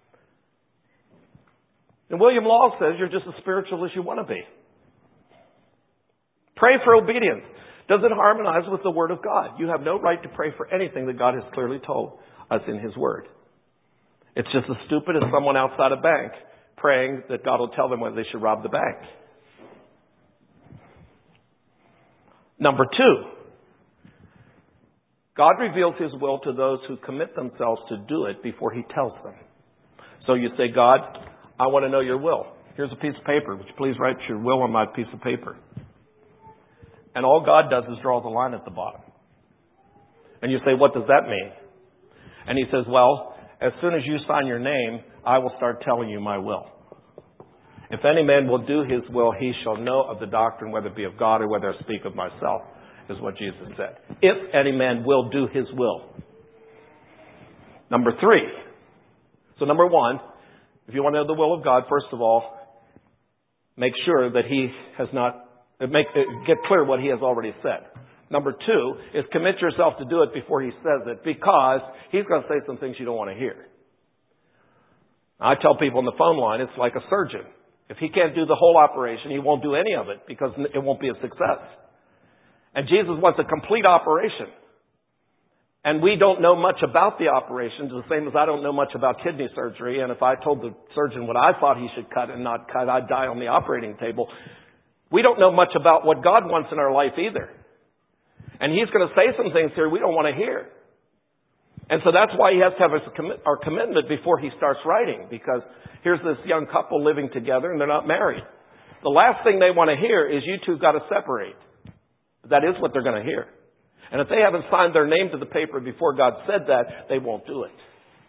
And William Law says you're just as spiritual as you want to be. Pray for obedience. Does it harmonize with the Word of God? You have no right to pray for anything that God has clearly told us in His Word. It's just as stupid as someone outside a bank praying that God will tell them whether they should rob the bank. Number two, God reveals His will to those who commit themselves to do it before He tells them. So you say, God, I want to know your will. Here's a piece of paper. Would you please write your will on my piece of paper? And all God does is draw the line at the bottom. And you say, what does that mean? And He says, well, as soon as you sign your name, I will start telling you my will. If any man will do his will, he shall know of the doctrine, whether it be of God or whether I speak of myself, is what Jesus said. If any man will do his will. Number three. So number one, if you want to know the will of God, first of all, make sure that He has not, make, get clear what He has already said. Number two is commit yourself to do it before He says it, because He's going to say some things you don't want to hear. I tell people on the phone line, it's like a surgeon. If he can't do the whole operation, he won't do any of it because it won't be a success. And Jesus wants a complete operation. And we don't know much about the operation, the same as I don't know much about kidney surgery. And if I told the surgeon what I thought he should cut and not cut, I'd die on the operating table. We don't know much about what God wants in our life either. And He's going to say some things here we don't want to hear. And so that's why He has to have our commitment before He starts writing. Because here's this young couple living together and they're not married. The last thing they want to hear is you two got to separate. That is what they're going to hear. And if they haven't signed their name to the paper before God said that, they won't do it.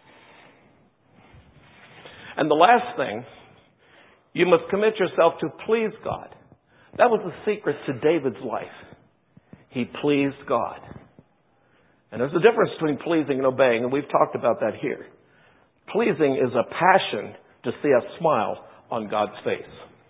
And the last thing, you must commit yourself to please God. That was the secret to David's life. He pleased God. And there's a difference between pleasing and obeying, and we've talked about that here. Pleasing is a passion to see a smile on God's face.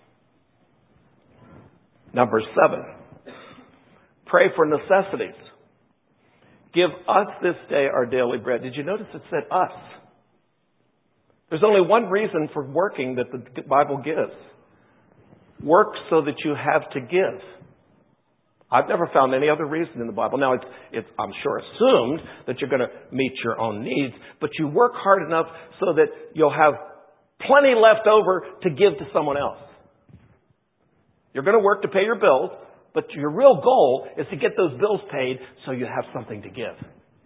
Number seven, pray for necessities. Give us this day our daily bread. Did you notice it said us? There's only one reason for working that the Bible gives. Work so that you have to give. I've never found any other reason in the Bible. Now, it's, it's I'm sure, assumed that you're going to meet your own needs, but you work hard enough so that you'll have plenty left over to give to someone else. You're going to work to pay your bills, but your real goal is to get those bills paid so you have something to give.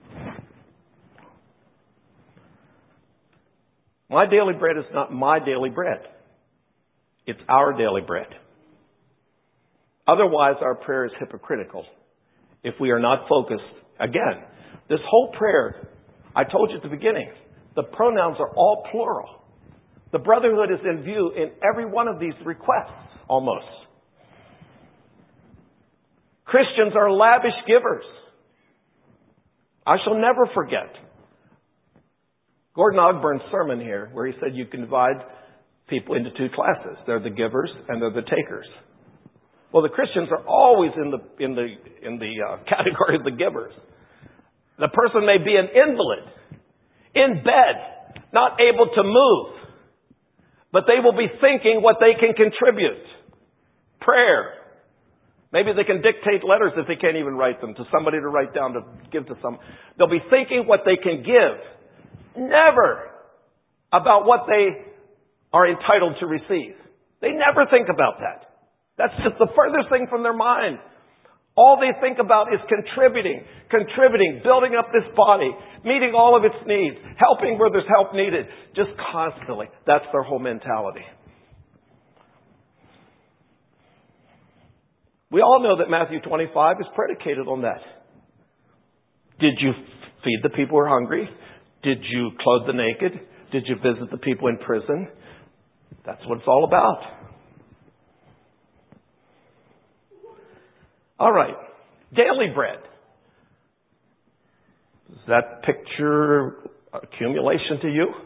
My daily bread is not my daily bread. It's our daily bread. Otherwise, our prayer is hypocritical if we are not focused. Again, this whole prayer, I told you at the beginning, the pronouns are all plural. The brotherhood is in view in every one of these requests, almost. Christians are lavish givers. I shall never forget Gordon Ogburn's sermon here, where he said you can divide people into two classes. They're the givers and they're the takers. Well, the Christians are always in the in the in the uh, category of the givers. The person may be an invalid, in bed, not able to move, but they will be thinking what they can contribute. prayer. Maybe they can dictate letters if they can't even write them to somebody to write down to give to some. They'll be thinking what they can give. Never about what they are entitled to receive. They never think about that. That's just the furthest thing from their mind. All they think about is contributing, contributing, building up this body, meeting all of its needs, helping where there's help needed, just constantly. That's their whole mentality. We all know that Matthew twenty-five is predicated on that. Did you feed the people who are hungry? Did you clothe the naked? Did you visit the people in prison? That's what it's all about. All right. Daily bread. Does that picture accumulation to you?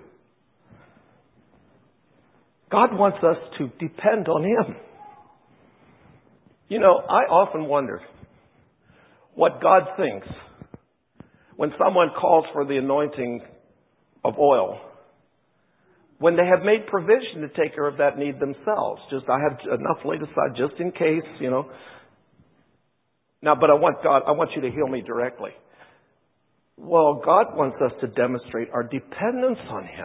God wants us to depend on Him. You know, I often wonder what God thinks when someone calls for the anointing of oil, when they have made provision to take care of that need themselves. Just, I have enough laid aside just in case, you know. Now, but I want God, I want you to heal me directly. Well, God wants us to demonstrate our dependence on Him.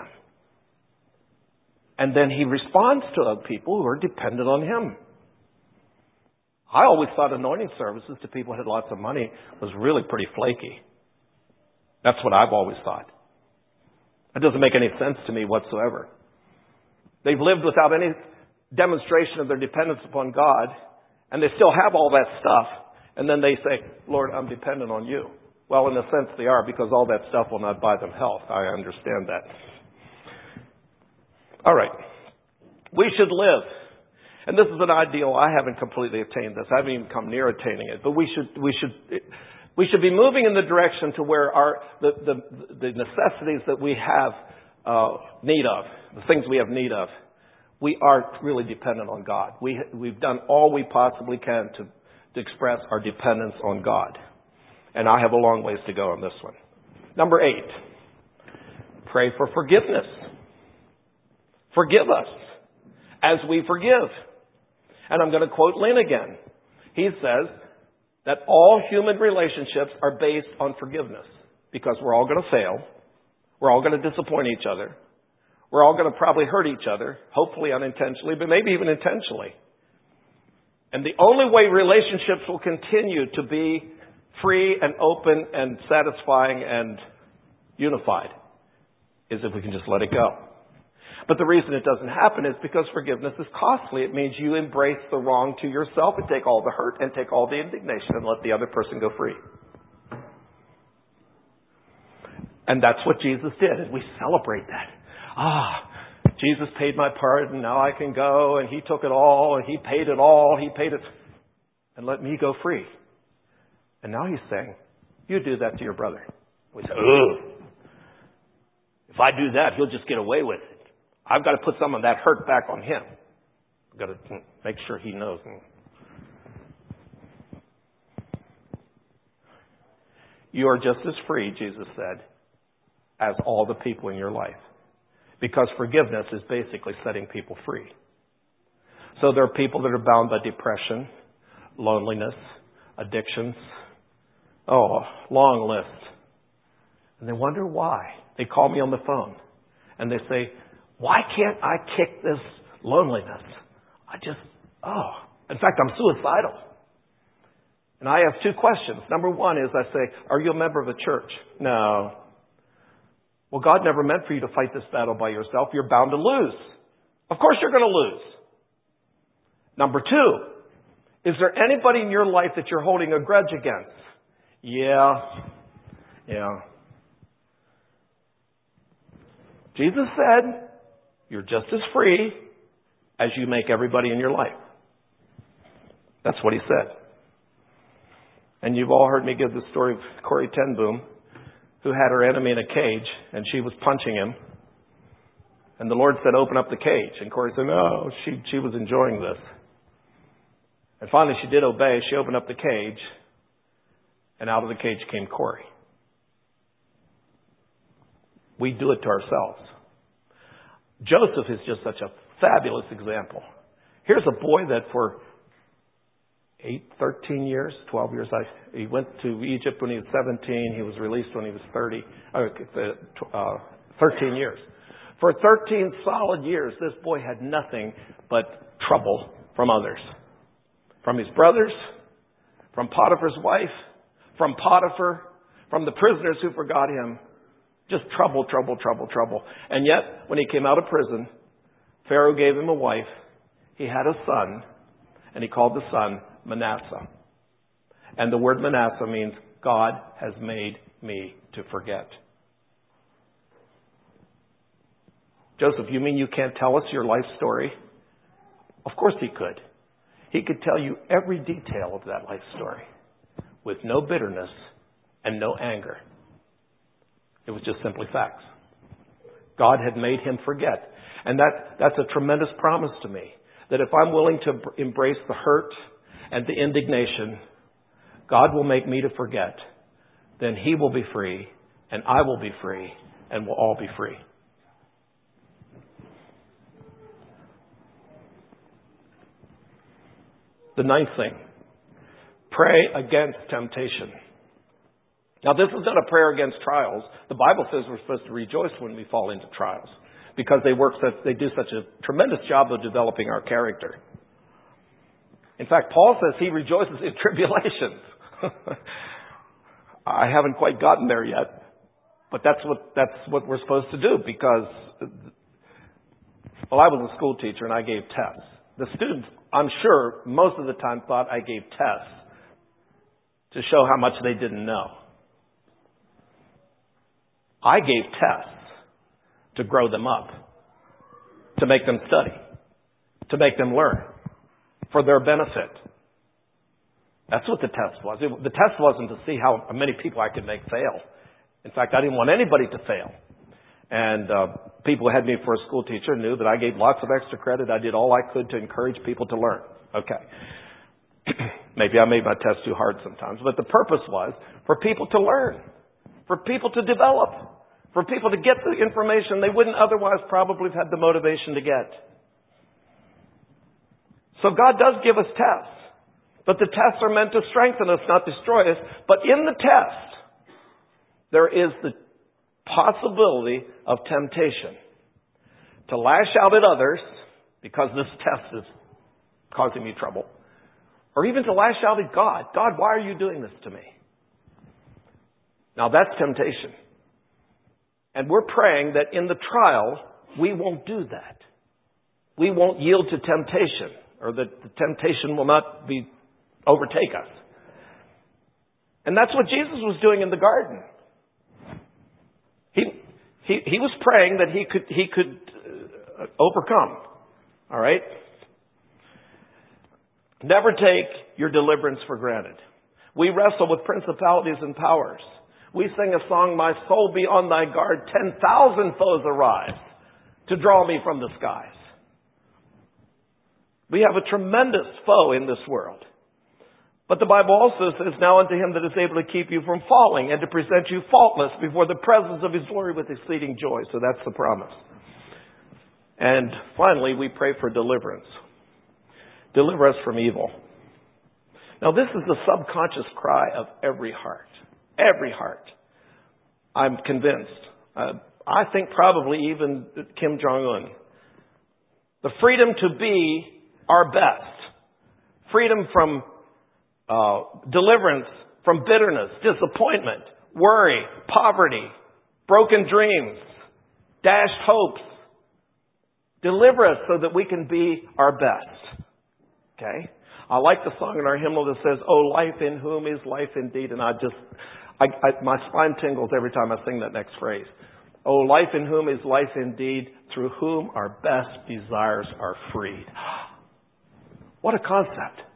And then He responds to other people who are dependent on Him. I always thought anointing services to people who had lots of money was really pretty flaky. That's what I've always thought. It doesn't make any sense to me whatsoever. They've lived without any demonstration of their dependence upon God, and they still have all that stuff, and then they say, Lord, I'm dependent on you. Well, in a sense they are, because all that stuff will not buy them health. I understand that. All right. We should live. And this is an ideal. I haven't completely attained this. I haven't even come near attaining it. But we should, we should, we should be moving in the direction to where our, the, the, the necessities that we have uh, need of, the things we have need of, we are really dependent on God. We, we've done all we possibly can to, to express our dependence on God. And I have a long ways to go on this one. Number eight, pray for forgiveness. Forgive us as we forgive. And I'm going to quote Lynn again. He says that all human relationships are based on forgiveness, because we're all going to fail. We're all going to disappoint each other. We're all going to probably hurt each other, hopefully unintentionally, but maybe even intentionally. And the only way relationships will continue to be free and open and satisfying and unified is if we can just let it go. But the reason it doesn't happen is because forgiveness is costly. It means you embrace the wrong to yourself and take all the hurt and take all the indignation and let the other person go free. And that's what Jesus did, and we celebrate that. Ah, Jesus paid my part, and now I can go, and He took it all, and He paid it all, He paid it, and let me go free. And now He's saying, you do that to your brother. We say, ugh. If I do that, he'll just get away with it. I've got to put some of that hurt back on him. I've got to make sure he knows. You are just as free, Jesus said, as all the people in your life. Because forgiveness is basically setting people free. So there are people that are bound by depression, loneliness, addictions. Oh, long list. And they wonder why. They call me on the phone and they say, why can't I kick this loneliness? I just, oh. In fact, I'm suicidal. And I have two questions. Number one is I say, are you a member of a church? No. Well, God never meant for you to fight this battle by yourself. You're bound to lose. Of course you're going to lose. Number two, is there anybody in your life that you're holding a grudge against? Yeah. Yeah. Jesus said, you're just as free as you make everybody in your life. That's what He said. And you've all heard me give the story of Corrie ten Boom, who had her enemy in a cage, and she was punching him. And the Lord said, open up the cage. And Corrie said, no, she, she was enjoying this. And finally she did obey. She opened up the cage, and out of the cage came Corrie. We do it to ourselves. Joseph is just such a fabulous example. Here's a boy that for eight, thirteen years, twelve years. I, he went to Egypt when he was seventeen. He was released when he was thirty, uh, thirteen years. For thirteen solid years, this boy had nothing but trouble from others. From his brothers, from Potiphar's wife, from Potiphar, from the prisoners who forgot him. Just trouble, trouble, trouble, trouble. And yet, when he came out of prison, Pharaoh gave him a wife. He had a son, and he called the son Manasseh. And the word Manasseh means God has made me to forget. Joseph, you mean you can't tell us your life story? Of course he could. He could tell you every detail of that life story with no bitterness and no anger. It was just simply facts. God had made him forget. And that, that's a tremendous promise to me. That if I'm willing to embrace the hurt and the indignation, God will make me to forget. Then he will be free, and I will be free, and we'll all be free. The ninth thing, pray against temptation. Now, this is not a prayer against trials. The Bible says we're supposed to rejoice when we fall into trials because they work such, they do such a tremendous job of developing our character. In fact, Paul says he rejoices in tribulations. I haven't quite gotten there yet, but that's what that's what we're supposed to do because, well, I was a school teacher and I gave tests. The students, I'm sure, most of the time thought I gave tests to show how much they didn't know. I gave tests to grow them up, to make them study, to make them learn, for their benefit. That's what the test was. It, the test wasn't to see how many people I could make fail. In fact, I didn't want anybody to fail. And uh, people who had me for a school teacher knew that I gave lots of extra credit. I did all I could to encourage people to learn. Okay. Maybe I made my test too hard sometimes. But the purpose was for people to learn, for people to develop, for people to get the information they wouldn't otherwise probably have had the motivation to get. So God does give us tests. But the tests are meant to strengthen us, not destroy us. But in the test, there is the possibility of temptation to lash out at others because this test is causing me trouble, or even to lash out at God. God, why are you doing this to me? Now that's temptation. And we're praying that in the trial, we won't do that. We won't yield to temptation, or that the temptation will not be overtake us. And that's what Jesus was doing in the garden. He, he, he was praying that he could, he could uh, overcome. All right? Never take your deliverance for granted. We wrestle with principalities and powers. We sing a song, my soul be on thy guard, ten thousand foes arise to draw me from the skies. We have a tremendous foe in this world. But the Bible also says, now unto him that is able to keep you from falling and to present you faultless before the presence of his glory with exceeding joy. So that's the promise. And finally, we pray for deliverance. Deliver us from evil. Now this is the subconscious cry of every heart. Every heart. I'm convinced. Uh, I think probably even Kim Jong-un. The freedom to be our best. Freedom from Uh, deliverance from bitterness, disappointment, worry, poverty, broken dreams, dashed hopes. Deliver us so that we can be our best. Okay? I like the song in our hymnal that says, "Oh, life in whom is life indeed." And I just, I, I, my spine tingles every time I sing that next phrase. "Oh, life in whom is life indeed, through whom our best desires are freed." What a concept.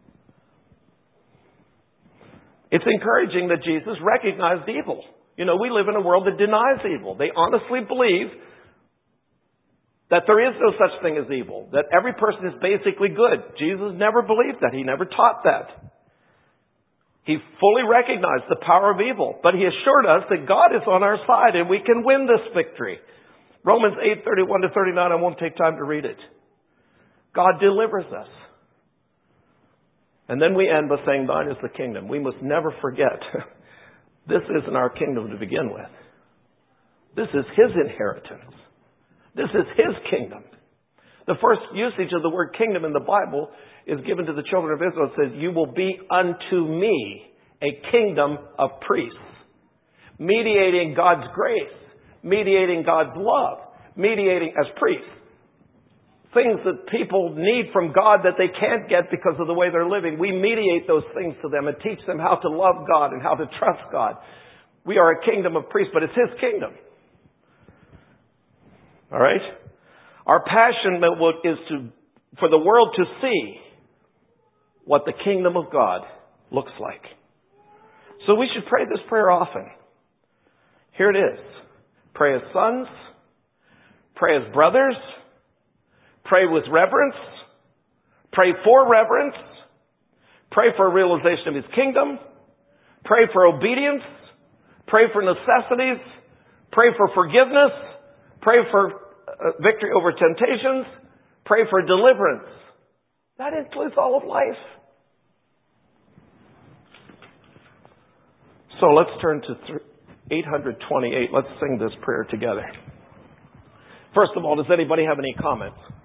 It's encouraging that Jesus recognized evil. You know, we live in a world that denies evil. They honestly believe that there is no such thing as evil, that every person is basically good. Jesus never believed that. He never taught that. He fully recognized the power of evil, but he assured us that God is on our side and we can win this victory. Romans eight, thirty-one to thirty-nine, I won't take time to read it. God delivers us. And then we end by saying, thine is the kingdom. We must never forget, this isn't our kingdom to begin with. This is his inheritance. This is his kingdom. The first usage of the word kingdom in the Bible is given to the children of Israel. It says, you will be unto me a kingdom of priests, mediating God's grace, mediating God's love, mediating as priests. Things that people need from God that they can't get because of the way they're living. We mediate those things to them and teach them how to love God and how to trust God. We are a kingdom of priests, but it's his kingdom. All right? Our passion is to, for the world to see what the kingdom of God looks like. So we should pray this prayer often. Here it is. Pray as sons. Pray as brothers. Pray with reverence. Pray for reverence. Pray for a realization of his kingdom. Pray for obedience. Pray for necessities. Pray for forgiveness. Pray for uh, victory over temptations. Pray for deliverance. That includes all of life. So let's turn to eight twenty-eight. Let's sing this prayer together. First of all, does anybody have any comments?